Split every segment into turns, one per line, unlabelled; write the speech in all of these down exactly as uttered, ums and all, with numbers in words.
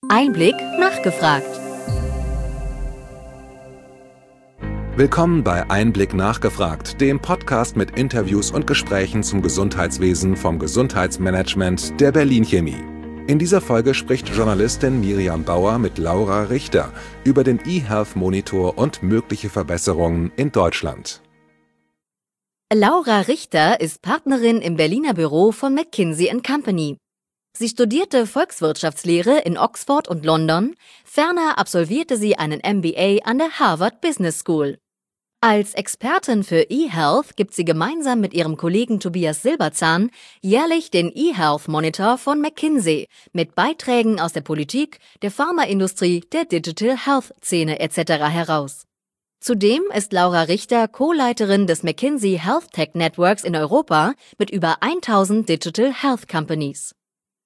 Einblick nachgefragt.
Willkommen bei Einblick nachgefragt, dem Podcast mit Interviews und Gesprächen zum Gesundheitswesen vom Gesundheitsmanagement der Berlin Chemie. In dieser Folge spricht Journalistin Miriam Bauer mit Laura Richter über den eHealth Monitor und mögliche Verbesserungen in Deutschland.
Laura Richter ist Partnerin im Berliner Büro von McKinsey and Company. Sie studierte Volkswirtschaftslehre in Oxford und London, ferner absolvierte sie einen M B A an der Harvard Business School. Als Expertin für eHealth gibt sie gemeinsam mit ihrem Kollegen Tobias Silberzahn jährlich den eHealth Monitor von McKinsey mit Beiträgen aus der Politik, der Pharmaindustrie, der Digital Health Szene et cetera heraus. Zudem ist Laura Richter Co-Leiterin des McKinsey Health Tech Networks in Europa mit über tausend Digital Health Companies.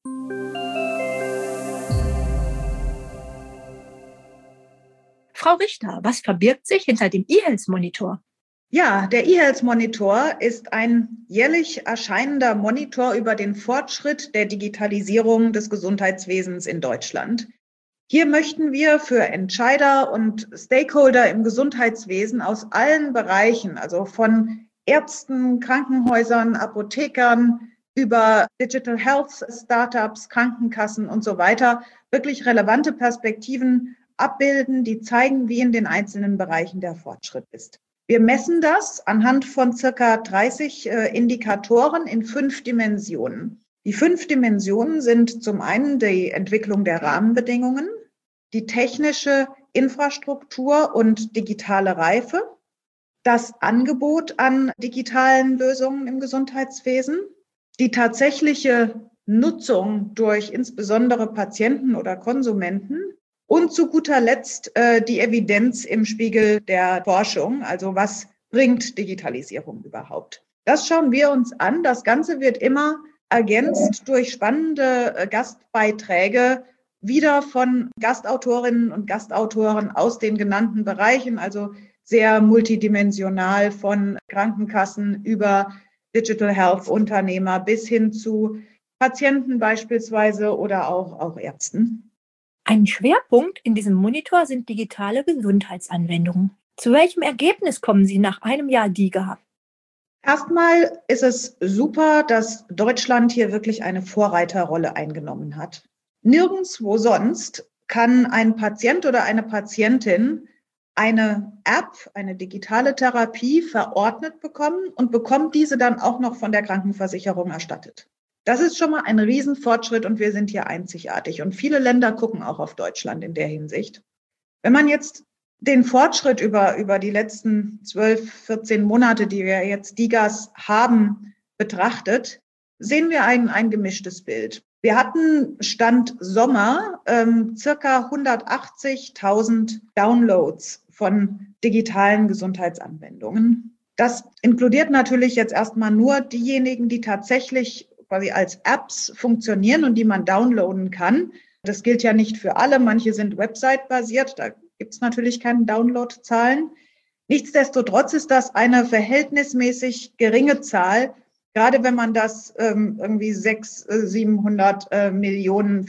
Frau Richter, was verbirgt sich hinter dem eHealth Monitor?
Ja, der eHealth Monitor ist ein jährlich erscheinender Monitor über den Fortschritt der Digitalisierung des Gesundheitswesens in Deutschland. Hier möchten wir für Entscheider und Stakeholder im Gesundheitswesen aus allen Bereichen, also von Ärzten, Krankenhäusern, Apothekern über Digital Health Startups, Krankenkassen und so weiter, wirklich relevante Perspektiven abbilden, die zeigen, wie in den einzelnen Bereichen der Fortschritt ist. Wir messen das anhand von circa dreißig äh, Indikatoren in fünf Dimensionen. Die fünf Dimensionen sind zum einen die Entwicklung der Rahmenbedingungen, die technische Infrastruktur und digitale Reife, das Angebot an digitalen Lösungen im Gesundheitswesen, die tatsächliche Nutzung durch insbesondere Patienten oder Konsumenten und zu guter Letzt äh, die Evidenz im Spiegel der Forschung, also was bringt Digitalisierung überhaupt. Das schauen wir uns an. Das Ganze wird immer ergänzt durch spannende äh, Gastbeiträge, wieder von Gastautorinnen und Gastautoren aus den genannten Bereichen, also sehr multidimensional von Krankenkassen über Digital Health Unternehmer bis hin zu Patienten beispielsweise oder auch, auch Ärzten.
Ein Schwerpunkt in diesem Monitor sind digitale Gesundheitsanwendungen. Zu welchem Ergebnis kommen Sie nach einem Jahr DiGA?
Erstmal ist es super, dass Deutschland hier wirklich eine Vorreiterrolle eingenommen hat. Nirgendwo sonst kann ein Patient oder eine Patientin eine App, eine digitale Therapie verordnet bekommen und bekommt diese dann auch noch von der Krankenversicherung erstattet. Das ist schon mal ein Riesenfortschritt und wir sind hier einzigartig. Und viele Länder gucken auch auf Deutschland in der Hinsicht. Wenn man jetzt den Fortschritt über, über die letzten zwölf, vierzehn Monate, die wir jetzt DiGAs haben, betrachtet, sehen wir ein, ein gemischtes Bild. Wir hatten Stand Sommer ähm, circa hundertachtzigtausend Downloads von digitalen Gesundheitsanwendungen. Das inkludiert natürlich jetzt erstmal nur diejenigen, die tatsächlich quasi als Apps funktionieren und die man downloaden kann. Das gilt ja nicht für alle. Manche sind website-basiert. Da gibt es natürlich keine Downloadzahlen. Nichtsdestotrotz ist das eine verhältnismäßig geringe Zahl, gerade wenn man das ähm, irgendwie sechshundert, siebenhundert äh, Millionen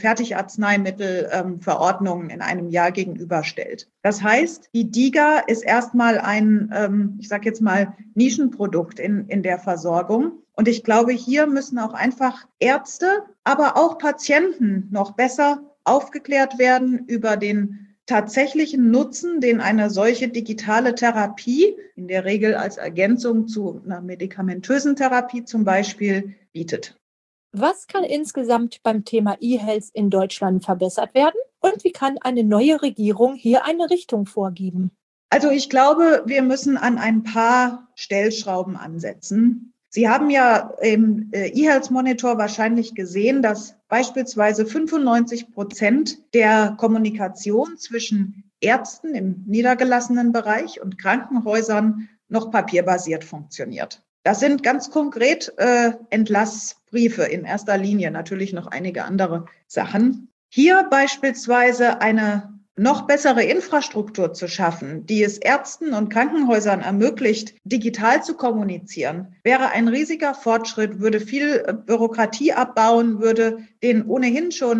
Fertigarzneimittelverordnungen ähm, in einem Jahr gegenüberstellt. Das heißt, die DiGA ist erstmal ein, ähm, ich sage jetzt mal, Nischenprodukt in, in der Versorgung. Und ich glaube, hier müssen auch einfach Ärzte, aber auch Patienten noch besser aufgeklärt werden über den tatsächlichen Nutzen, den eine solche digitale Therapie, in der Regel als Ergänzung zu einer medikamentösen Therapie zum Beispiel, bietet.
Was kann insgesamt beim Thema eHealth in Deutschland verbessert werden? Und wie kann eine neue Regierung hier eine Richtung vorgeben?
Also ich glaube, wir müssen an ein paar Stellschrauben ansetzen. Sie haben ja im eHealth Monitor wahrscheinlich gesehen, dass beispielsweise fünfundneunzig Prozent der Kommunikation zwischen Ärzten im niedergelassenen Bereich und Krankenhäusern noch papierbasiert funktioniert. Das sind ganz konkret äh, Entlassbriefe in erster Linie, natürlich noch einige andere Sachen. Hier beispielsweise eine noch bessere Infrastruktur zu schaffen, die es Ärzten und Krankenhäusern ermöglicht, digital zu kommunizieren, wäre ein riesiger Fortschritt, würde viel Bürokratie abbauen, würde den ohnehin schon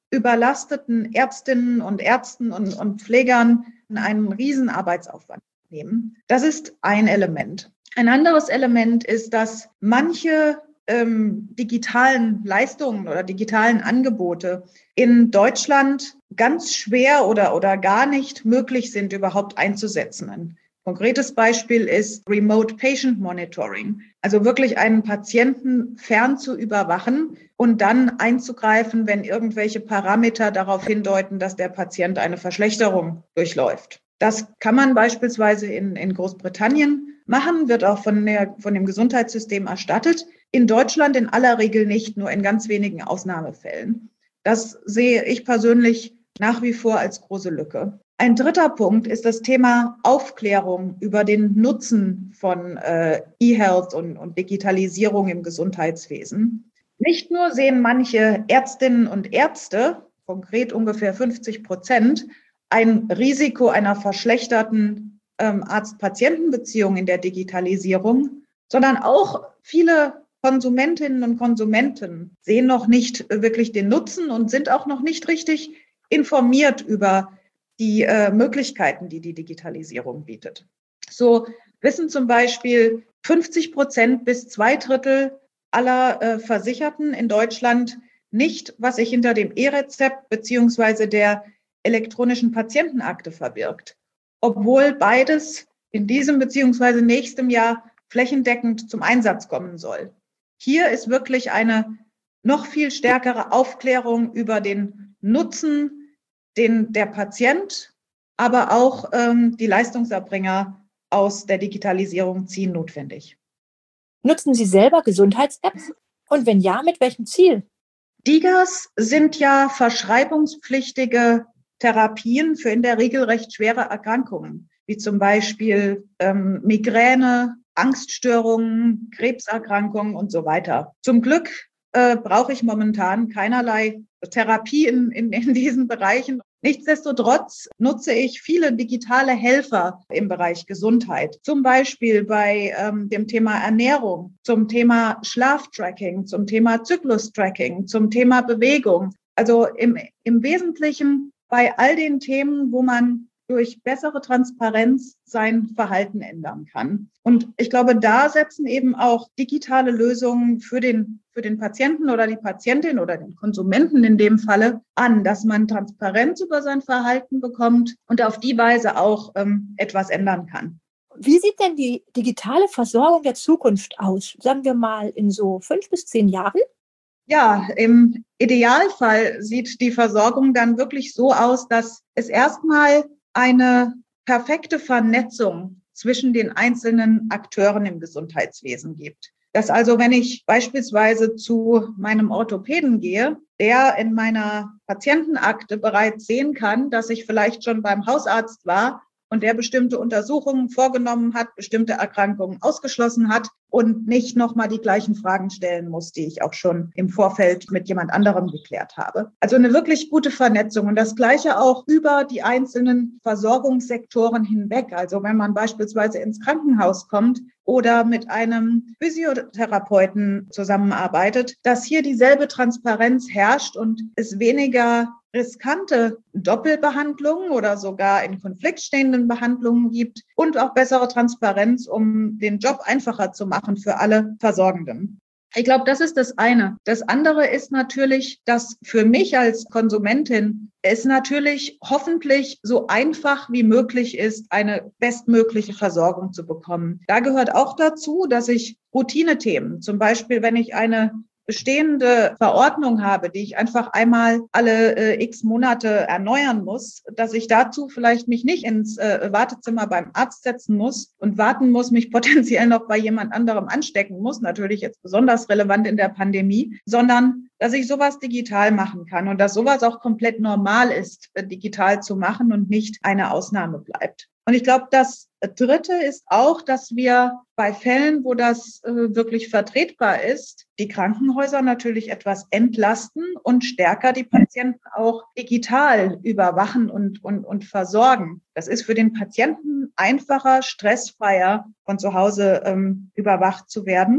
überlasteten Ärztinnen und Ärzten und, und Pflegern einen riesen Arbeitsaufwand nehmen. Das ist ein Element. Ein anderes Element ist, dass manche ähm, digitalen Leistungen oder digitalen Angebote in Deutschland ganz schwer oder, oder gar nicht möglich sind, überhaupt einzusetzen. Ein konkretes Beispiel ist Remote Patient Monitoring, also wirklich einen Patienten fern zu überwachen und dann einzugreifen, wenn irgendwelche Parameter darauf hindeuten, dass der Patient eine Verschlechterung durchläuft. Das kann man beispielsweise in, in Großbritannien machen, wird auch von, der, von dem Gesundheitssystem erstattet. In Deutschland in aller Regel nicht, nur in ganz wenigen Ausnahmefällen. Das sehe ich persönlich nach wie vor als große Lücke. Ein dritter Punkt ist das Thema Aufklärung über den Nutzen von äh, E-Health und, und Digitalisierung im Gesundheitswesen. Nicht nur sehen manche Ärztinnen und Ärzte, konkret ungefähr fünfzig Prozent, ein Risiko einer verschlechterten ähm, Arzt-Patienten-Beziehung in der Digitalisierung, sondern auch viele Konsumentinnen und Konsumenten sehen noch nicht wirklich den Nutzen und sind auch noch nicht richtig informiert über die äh, Möglichkeiten, die die Digitalisierung bietet. So wissen zum Beispiel fünfzig Prozent bis zwei Drittel aller äh, Versicherten in Deutschland nicht, was sich hinter dem E-Rezept beziehungsweise der elektronischen Patientenakte verbirgt, obwohl beides in diesem beziehungsweise nächstem Jahr flächendeckend zum Einsatz kommen soll. Hier ist wirklich eine noch viel stärkere Aufklärung über den Nutzen, den der Patient, aber auch ähm, die Leistungserbringer aus der Digitalisierung ziehen, notwendig.
Nutzen Sie selber Gesundheits-Apps? Und wenn ja, mit welchem Ziel?
D I G As sind ja verschreibungspflichtige Therapien für in der Regel recht schwere Erkrankungen, wie zum Beispiel ähm, Migräne, Angststörungen, Krebserkrankungen und so weiter. Zum Glück äh, brauche ich momentan keinerlei Therapie in, in, in diesen Bereichen. Nichtsdestotrotz nutze ich viele digitale Helfer im Bereich Gesundheit, zum Beispiel bei ähm, dem Thema Ernährung, zum Thema Schlaftracking, zum Thema Zyklustracking, zum Thema Bewegung. Also im, im Wesentlichen bei all den Themen, wo man durch bessere Transparenz sein Verhalten ändern kann. Und ich glaube, da setzen eben auch digitale Lösungen für den, für den Patienten oder die Patientin oder den Konsumenten in dem Falle an, dass man Transparenz über sein Verhalten bekommt und auf die Weise auch ähm, etwas ändern kann.
Wie sieht denn die digitale Versorgung der Zukunft aus? Sagen wir mal in so fünf bis zehn Jahren?
Ja, im Idealfall sieht die Versorgung dann wirklich so aus, dass es erstmal eine perfekte Vernetzung zwischen den einzelnen Akteuren im Gesundheitswesen gibt. Dass also, wenn ich beispielsweise zu meinem Orthopäden gehe, der in meiner Patientenakte bereits sehen kann, dass ich vielleicht schon beim Hausarzt war und der bestimmte Untersuchungen vorgenommen hat, bestimmte Erkrankungen ausgeschlossen hat und nicht nochmal die gleichen Fragen stellen muss, die ich auch schon im Vorfeld mit jemand anderem geklärt habe. Also eine wirklich gute Vernetzung und das Gleiche auch über die einzelnen Versorgungssektoren hinweg. Also wenn man beispielsweise ins Krankenhaus kommt oder mit einem Physiotherapeuten zusammenarbeitet, dass hier dieselbe Transparenz herrscht und es weniger riskante Doppelbehandlungen oder sogar in Konflikt stehenden Behandlungen gibt und auch bessere Transparenz, um den Job einfacher zu machen für alle Versorgenden. Ich glaube, das ist das eine. Das andere ist natürlich, dass für mich als Konsumentin es natürlich hoffentlich so einfach wie möglich ist, eine bestmögliche Versorgung zu bekommen. Da gehört auch dazu, dass ich Routinethemen, zum Beispiel wenn ich eine bestehende Verordnung habe, die ich einfach einmal alle äh, x Monate erneuern muss, dass ich dazu vielleicht mich nicht ins äh, Wartezimmer beim Arzt setzen muss und warten muss, mich potenziell noch bei jemand anderem anstecken muss, natürlich jetzt besonders relevant in der Pandemie, sondern dass ich sowas digital machen kann und dass sowas auch komplett normal ist, äh, digital zu machen und nicht eine Ausnahme bleibt. Und ich glaube, das Dritte ist auch, dass wir bei Fällen, wo das äh, wirklich vertretbar ist, die Krankenhäuser natürlich etwas entlasten und stärker die Patienten auch digital überwachen und, und, und versorgen. Das ist für den Patienten einfacher, stressfreier von zu Hause ähm, überwacht zu werden.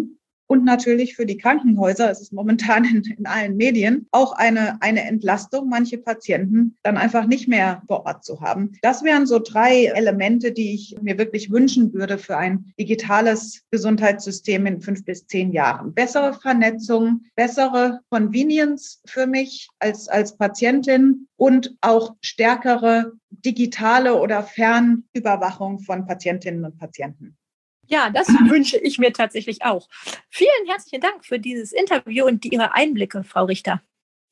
und natürlich für die Krankenhäuser, es ist momentan in, in allen Medien, auch eine, eine Entlastung, manche Patienten dann einfach nicht mehr vor Ort zu haben. Das wären so drei Elemente, die ich mir wirklich wünschen würde für ein digitales Gesundheitssystem in fünf bis zehn Jahren. Bessere Vernetzung, bessere Convenience für mich als, als Patientin und auch stärkere digitale oder Fernüberwachung von Patientinnen und Patienten.
Ja, das wünsche ich mir tatsächlich auch. Vielen herzlichen Dank für dieses Interview und Ihre Einblicke, Frau Richter.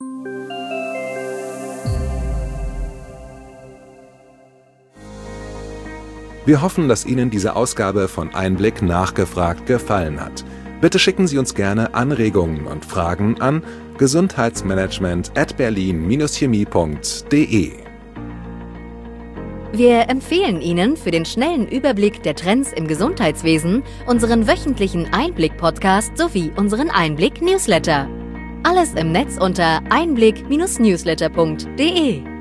Wir hoffen, dass Ihnen diese Ausgabe von Einblick nachgefragt gefallen hat. Bitte schicken Sie uns gerne Anregungen und Fragen an gesundheitsmanagement at berlin chemie punkt de.
Wir empfehlen Ihnen für den schnellen Überblick der Trends im Gesundheitswesen unseren wöchentlichen Einblick-Podcast sowie unseren Einblick-Newsletter. Alles im Netz unter einblick Bindestrich newsletter punkt de.